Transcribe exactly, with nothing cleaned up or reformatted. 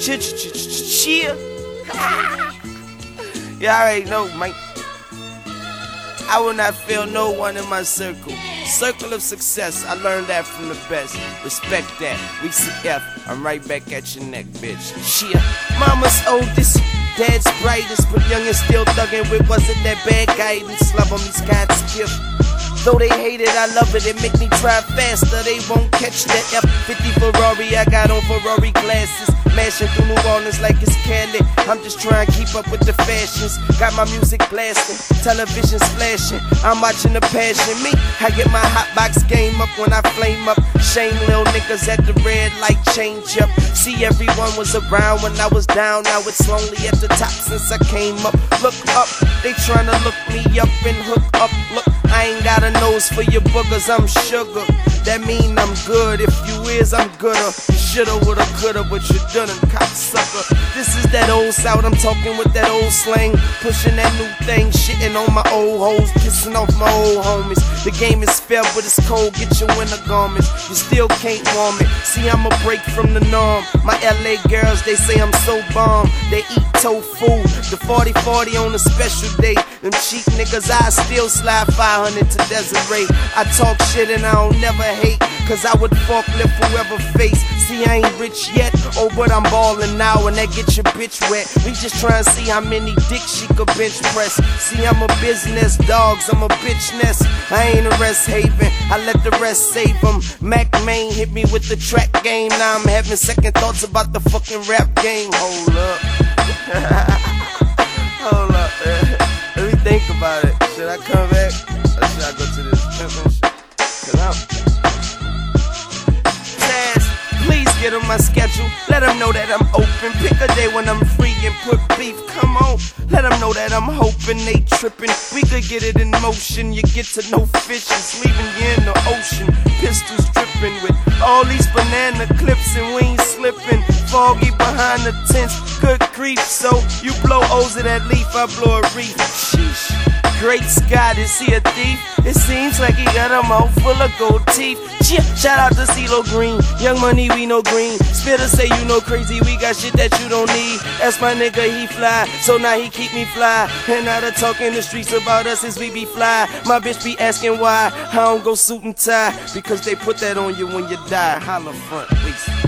Cheer. You already know, Mike. I will not fail no one in my circle. Circle of success, I learned that from the best. Respect that, we C F, I'm right back at your neck, bitch. Cheer. Mama's oldest, dad's brightest, but young and still thuggin' with wasn't that bad guidance. Love on me, Scott's gift. Though they hate it, I love it, it make me try faster. They won't catch that F fifty Ferrari, I got on Ferrari glasses. Mashing through New Orleans like it's Cali. I'm just trying to keep up with the fashions. Got my music blasting, television's flashing. I'm watching the passion. Me, I get my hot box game up when I flame up. Shame little niggas at the red light change up. See, everyone was around when I was down. Now it's lonely at the top since I came up. Look up, they trying to look me up and hook up. Look, I ain't got a nose for your boogers, I'm sugar. That mean I'm good, if you is, I'm gooder. Shoulda, woulda, coulda, but you done it, cocksucker. This is that old South, I'm talking with that old slang. Pushing that new thing, shitting on my old hoes, pissing off my old homies. The game is fair, but it's cold, get your winter garments. You still can't warm it, see I'm a break from the norm. My L A girls, they say I'm so bomb. They eat tofu, the forty forty on a special day. Them cheap niggas, I still slide five hundred to Desiree. I talk shit and I don't never hate, cause I would forklift whoever face. See, I ain't rich yet, oh, but I'm ballin' now, and that get your bitch wet. We just tryin' to see how many dicks she could bench press. See, I'm a business, dogs, I'm a bitch nest. I ain't a rest haven, I let the rest save them. Mac Main hit me with the track game, now I'm having second thoughts about the fucking rap game. Hold up. Hold up, man. Let me think about it. Should I come back, or should I go to this pimpin' shit? Cause I'm please get on my schedule, let them know that I'm open. Pick a day when I'm free and put beef, come on. Let them know that I'm hoping they trippin'. We could get it in motion, you get to know fishes, leaving you in the ocean. Pistols drippin' with all these banana clips and we ain't slippin'. Foggy behind the tents, good grief. So you blow O's of that leaf, I blow a reef. Sheesh. Great Scott, is he a thief? It seems like he got a mouth full of gold teeth. Chip, shout out to CeeLo Green. Young Money, we know green. Spitter say you know crazy, we got shit that you don't need. That's my nigga, he fly, so now he keep me fly. And now the talk in the streets about us is we be fly. My bitch be asking why I don't go suit and tie, because they put that on you when you die. Holla front, waist.